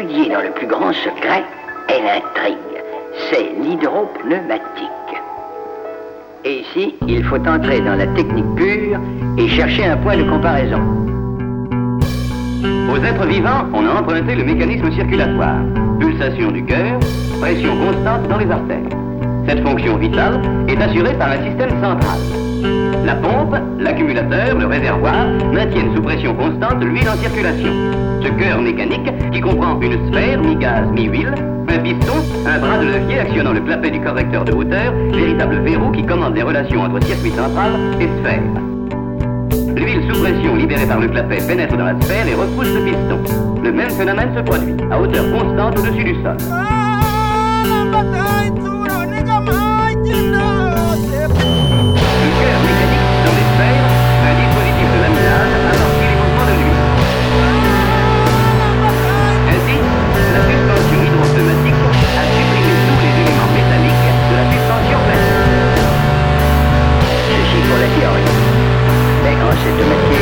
étudiée dans le plus grand secret, elle intrigue. C'est l'hydropneumatique. Et ici, il faut entrer dans la technique pure et chercher un point de comparaison. Aux êtres vivants, on a emprunté le mécanisme circulatoire. Pulsation du cœur, pression constante dans les artères. Cette fonction vitale est assurée par un système central. La pompe, l'accumulateur, le réservoir maintiennent sous pression constante l'huile en circulation. Ce cœur mécanique, qui comprend une sphère mi-gaz, mi-huile, un piston, un bras de levier actionnant le clapet du correcteur de hauteur, véritable verrou qui commande les relations entre circuit central et sphère. L'huile sous pression libérée par le clapet pénètre dans la sphère et repousse le piston. Le même phénomène se produit à hauteur constante au-dessus du sol. Le cœur mécanique dans les sphères, un dispositif de laminage amortit les mouvements de l'huile. Ainsi, la suspension hydropneumatique a supprimé tous les éléments métalliques de la suspension plastique. Ceci pour la théorie. Mais en cette matière